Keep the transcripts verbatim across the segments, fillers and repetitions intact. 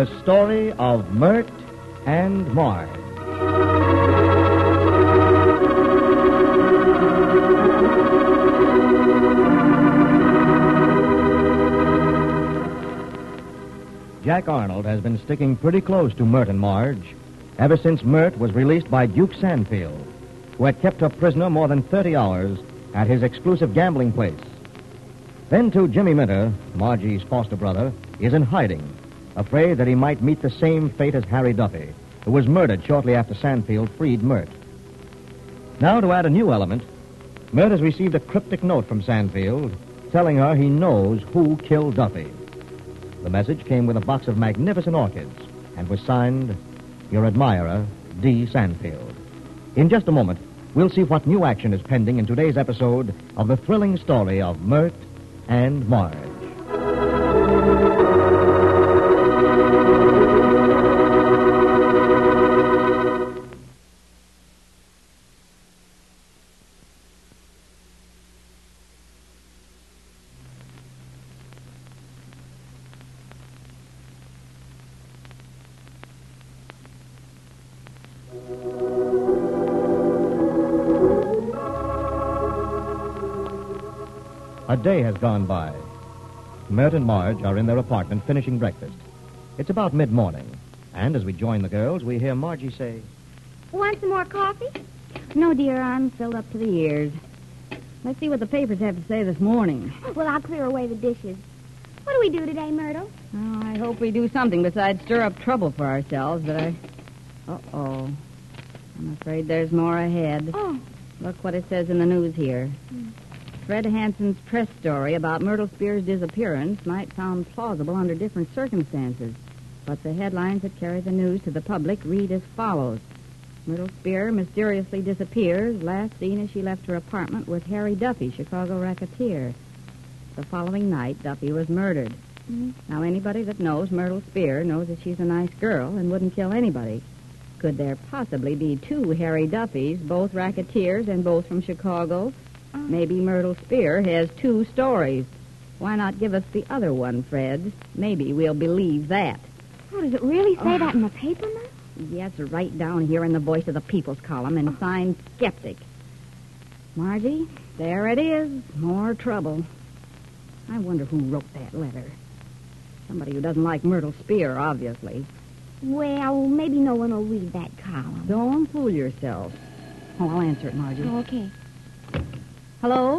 The story of Mert and Marge. Jack Arnold has been sticking pretty close to Mert and Marge ever since Mert was released by Duke Sandfield, who had kept her prisoner more than thirty hours at his exclusive gambling place. Then, too, Jimmy Minter, Margie's foster brother, is in hiding, afraid that he might meet the same fate as Harry Duffy, who was murdered shortly after Sandfield freed Mert. Now, to add a new element, Mert has received a cryptic note from Sandfield telling her he knows who killed Duffy. The message came with a box of magnificent orchids and was signed, Your Admirer, D. Sandfield. In just a moment, we'll see what new action is pending in today's episode of the thrilling story of Mert and Marge. A day has gone by. Mert and Marge are in their apartment finishing breakfast. It's about mid-morning, and as we join the girls, we hear Margie say, Want some more coffee? No, dear, I'm filled up to the ears. Let's see what the papers have to say this morning. Well, I'll clear away the dishes. What do we do today, Myrtle? Oh, I hope we do something besides stir up trouble for ourselves, but I... Uh-oh. I'm afraid there's more ahead. Oh. Look what it says in the news here. Mm. Fred Hanson's press story about Myrtle Spear's disappearance might sound plausible under different circumstances, but the headlines that carry the news to the public read as follows. Myrtle Spear mysteriously disappears, last seen as she left her apartment with Harry Duffy, Chicago racketeer. The following night, Duffy was murdered. Mm-hmm. Now, anybody that knows Myrtle Spear knows that she's a nice girl and wouldn't kill anybody. Could there possibly be two Harry Duffys, both racketeers and both from Chicago? Maybe Myrtle Spear has two stories. Why not give us the other one, Fred? Maybe we'll believe that. Oh, does it really say oh. that in the paper, Ma? Yes, right down here in the Voice of the People's column and oh. signed Skeptic. Margie, there it is. More trouble. I wonder who wrote that letter. Somebody who doesn't like Myrtle Spear, obviously. Well, maybe no one will read that column. Don't fool yourself. Oh, I'll answer it, Margie. Oh, okay. Hello?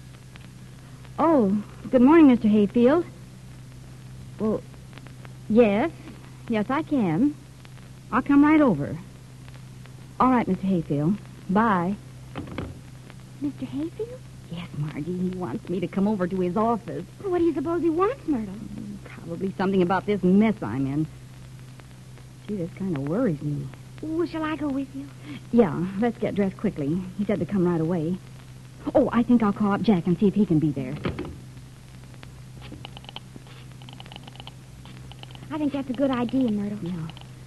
Oh, good morning, Mister Hayfield. Well, yes. Yes, I can. I'll come right over. All right, Mister Hayfield. Bye. Mister Hayfield? Yes, Margie. He wants me to come over to his office. Well, what do you suppose he wants, Myrtle? Probably something about this mess I'm in. Gee, this kind of worries me. Well, shall I go with you? Yeah, let's get dressed quickly. He said to come right away. Oh, I think I'll call up Jack and see if he can be there. I think that's a good idea, Myrtle. Yeah.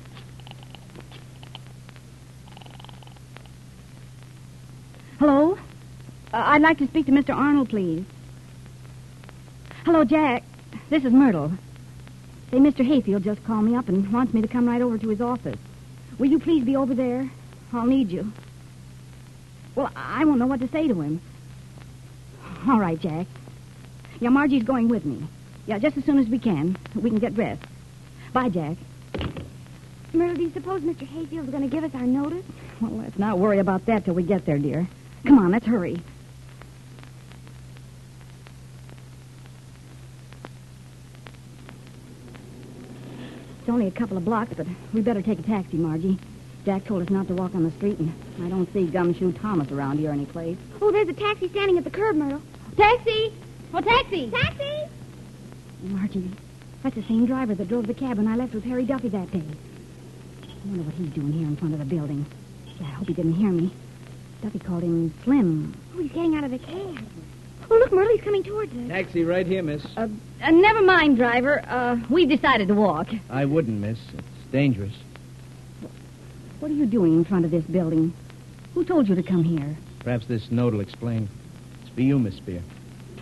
Hello? Uh, I'd like to speak to Mister Arnold, please. Hello, Jack. This is Myrtle. Say, Mister Hayfield just called me up and wants me to come right over to his office. Will you please be over there? I'll need you. Well, I won't know what to say to him. All right, Jack. Yeah, Margie's going with me. Yeah, just as soon as we can. We can get dressed. Bye, Jack. Myrtle, do you suppose Mister Hayfield's going to give us our notice? Well, let's not worry about that till we get there, dear. Come on, let's hurry. It's only a couple of blocks, but we better take a taxi, Margie. Jack told us not to walk on the street, and I don't see Gumshoe Thomas around here anyplace. Oh, there's a taxi standing at the curb, Myrtle. Taxi! Oh, taxi! Taxi! Margie, that's the same driver that drove the cab when I left with Harry Duffy that day. I wonder what he's doing here in front of the building. Yeah, I hope he didn't hear me. Duffy called him Slim. Oh, he's getting out of the cab. Oh, look, Myrtle, he's coming towards us. Taxi right here, miss. Uh, uh, never mind, driver. Uh, we've decided to walk. I wouldn't, miss. It's dangerous. What are you doing in front of this building? Who told you to come here? Perhaps this note will explain. It's for you, Miss Spear.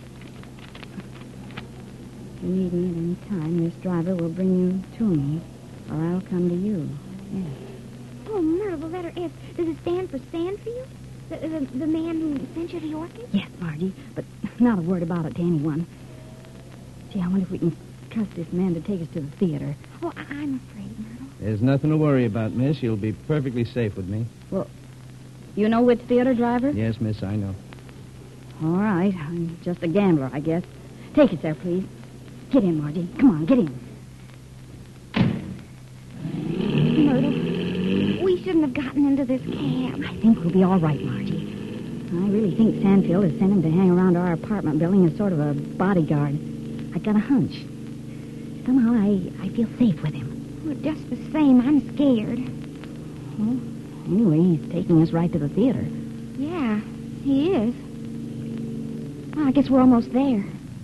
If you need me at any time, this driver will bring you to me. or I'll come to you. Yes. Oh, Myrtle, the letter S. Does it stand for Stanfield? The, the, the man who sent you the orchid? Yes, Margie, but not a word about it to anyone. Gee, I wonder if we can trust this man to take us to the theater. Oh, I- I'm afraid, Myrtle. There's nothing to worry about, miss. You'll be perfectly safe with me. Well, you know which theater, driver? Yes, miss, I know. All right. I'm just a gambler, I guess. Take us there, please. Get in, Margie. Come on, get in. Myrtle, we shouldn't have gotten into this cab. I think we'll be all right, Margie. I really think Sandfield has sent him to hang around our apartment building as sort of a bodyguard. I got a hunch. Somehow I, I feel safe with him. Well, just the same, I'm scared. Well, anyway, he's taking us right to the theater. Yeah, he is. Well, I guess we're almost there.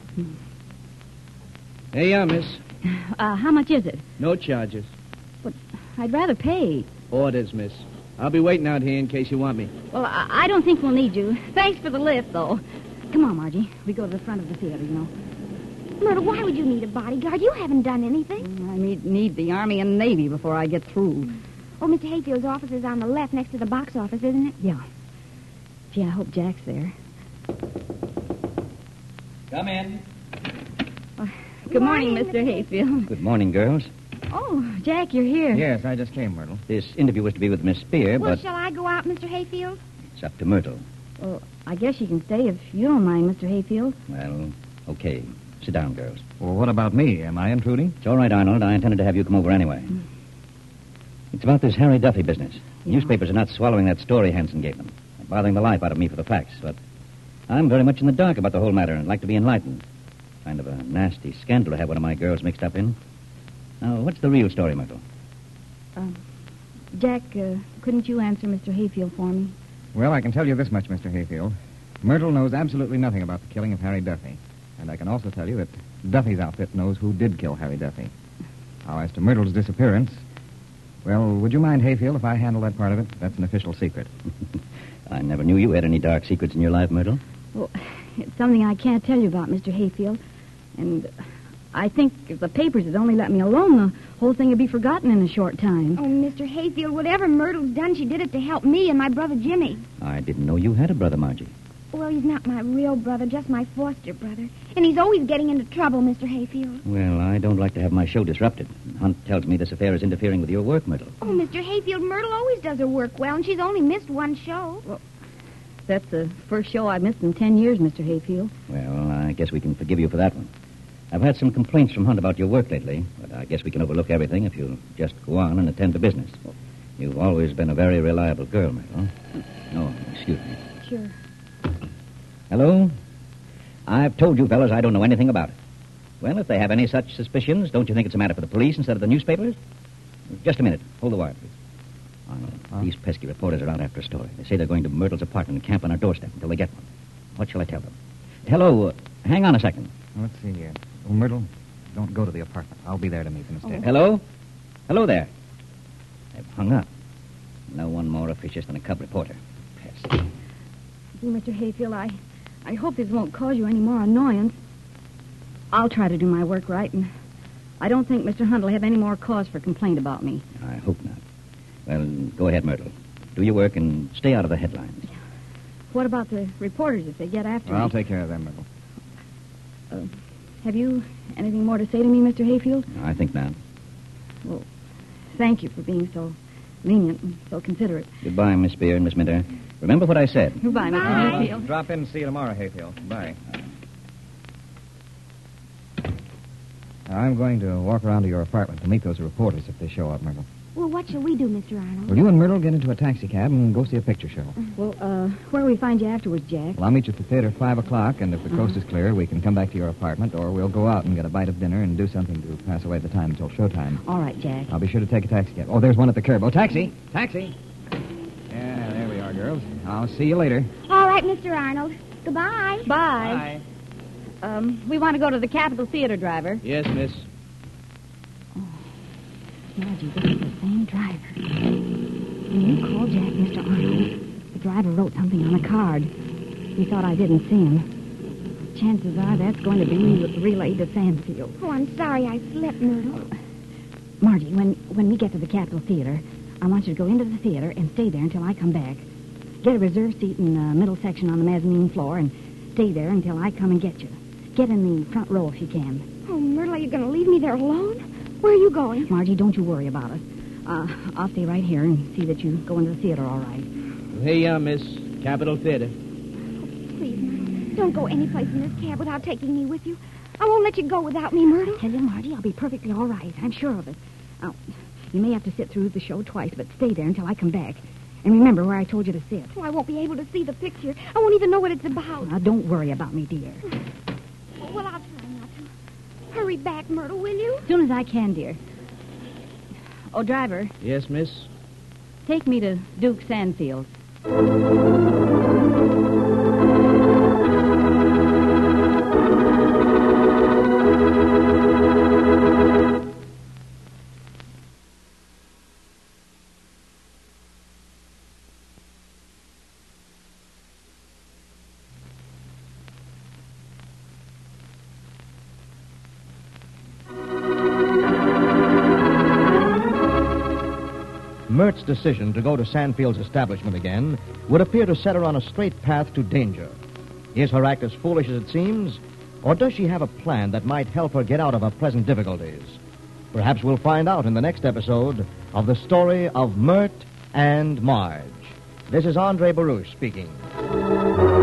Hey, yeah, miss. Uh, how much is it? No charges. But I'd rather pay. Orders, miss. I'll be waiting out here in case you want me. Well, I, I don't think we'll need you. Thanks for the lift, though. Come on, Margie. We go to the front of the theater, you know. Myrtle, why would you need a bodyguard? You haven't done anything. I need, need the Army and Navy before I get through. Oh, Mister Hayfield's office is on the left next to the box office, isn't it? Yeah. Gee, I hope Jack's there. Come in. Uh, good morning, morning, Mister Mister Hayfield. Good morning, girls. Oh, Jack, you're here. Yes, I just came, Myrtle. This interview was to be with Miss Spear, Well, but shall I go out, Mister Hayfield? it's up to Myrtle. Well, I guess you can stay if you don't mind, Mister Hayfield. Well, okay. Sit down, girls. Well, what about me? Am I intruding? It's all right, Arnold. I intended to have you come over anyway. It's about this Harry Duffy business. Yeah. Newspapers are not swallowing that story Hanson gave them. They're bothering the life out of me for the facts, but I'm very much in the dark about the whole matter and I'd like to be enlightened. Kind of a nasty scandal to have one of my girls mixed up in. Now, what's the real story, Myrtle? Um, Jack, uh, couldn't you answer Mister Hayfield for me? Well, I can tell you this much, Mister Hayfield. Myrtle knows absolutely nothing about the killing of Harry Duffy. And I can also tell you that Duffy's outfit knows who did kill Harry Duffy. Now, as to Myrtle's disappearance, well, would you mind, Hayfield, if I handle that part of it? That's an official secret. I never knew you had any dark secrets in your life, Myrtle. Well, it's something I can't tell you about, Mister Hayfield. And I think if the papers had only let me alone, the whole thing would be forgotten in a short time. Oh, Mister Hayfield, whatever Myrtle's done, she did it to help me and my brother Jimmy. I didn't know you had a brother, Margie. Well, he's not my real brother, just my foster brother. And he's always getting into trouble, Mister Hayfield. Well, I don't like to have my show disrupted. Hunt tells me this affair is interfering with your work, Myrtle. Oh, Mister Hayfield, Myrtle always does her work well, and she's only missed one show. That's the first show I've missed in ten years, Mister Hayfield. Well, I guess we can forgive you for that one. I've had some complaints from Hunt about your work lately, but I guess we can overlook everything if you'll just go on and attend to business. You've always been a very reliable girl, Myrtle. Oh, excuse me. Sure. Hello? I've told you fellas I don't know anything about it. Well, if they have any such suspicions, don't you think it's a matter for the police instead of the newspapers? Just a minute. Hold the wire, please. Arnold, Huh? these pesky reporters are out after a story. They say they're going to Myrtle's apartment and camp on our doorstep until they get one. What shall I tell them? Hello, uh, hang on a second. Let's see here. Oh, Myrtle, don't go to the apartment. I'll be there to meet them instead. Hello? Hello there. They've hung up. No one more officious than a cub reporter. Pest. Gee, Mister Hayfield, I, I hope this won't cause you any more annoyance. I'll try to do my work right, and I don't think Mister Hunt will have any more cause for complaint about me. I hope not. Well, go ahead, Myrtle. Do your work and stay out of the headlines. What about the reporters if they get after Well, me? I'll take care of them, Myrtle. Uh, have you anything more to say to me, Mister Hayfield? I think not. Well, thank you for being so lenient and so considerate. Goodbye, Miss Spear and Miss Minter. Remember what I said. Goodbye, Mister Bye. Hayfield. Drop in and see you tomorrow, Hayfield. Bye. Now, I'm going to walk around to your apartment to meet those reporters if they show up, Myrtle. Well, what shall we do, Mister Arnold? Will you and Myrtle get into a taxicab and go see a picture show? Well, uh, where will we find you afterwards, Jack? Well, I'll meet you at the theater at five o'clock, and if the coast is clear, we can come back to your apartment, or we'll go out and get a bite of dinner and do something to pass away the time until showtime. All right, Jack. I'll be sure to take a taxicab. Oh, there's one at the curb. Oh, taxi! Taxi! Yeah, there we are, girls. I'll see you later. All right, Mister Arnold. Goodbye. Bye. Um, we want to go to the Capitol Theater, driver. Yes, miss. Margie, this is the same driver. When you called Jack Mister Arnold, the driver wrote something on a card. He thought I didn't see him. Chances are that's going to be re- relayed to Sandfield. Oh, I'm sorry I slept, Myrtle. Margie, when, when we get to the Capitol Theater, I want you to go into the theater and stay there until I come back. Get a reserved seat in the middle section on the mezzanine floor and stay there until I come and get you. Get in the front row if you can. Oh, Myrtle, are you going to leave me there alone? Where are you going? Margie, don't you worry about it. Uh, I'll stay right here and see that you go into the theater all right. Here you are, miss. Capitol Theater. Please, Myrtle, don't go anyplace in this cab without taking me with you. I won't let you go without me, Myrtle. Tell you, Margie, I'll be perfectly all right. I'm sure of it. Now, you may have to sit through the show twice, but stay there until I come back. And remember where I told you to sit. Oh, I won't be able to see the picture. I won't even know what it's about. Now, don't worry about me, dear. Well, I'll try not to. Hurry back, Myrtle, will you? As soon as I can, dear. Oh, driver, Yes, miss? take me to Duke Sandfield. Mert's decision to go to Sandfield's establishment again would appear to set her on a straight path to danger. Is her act as foolish as it seems, or does she have a plan that might help her get out of her present difficulties? Perhaps we'll find out in the next episode of the story of Mert and Marge. This is Andre Baruch speaking.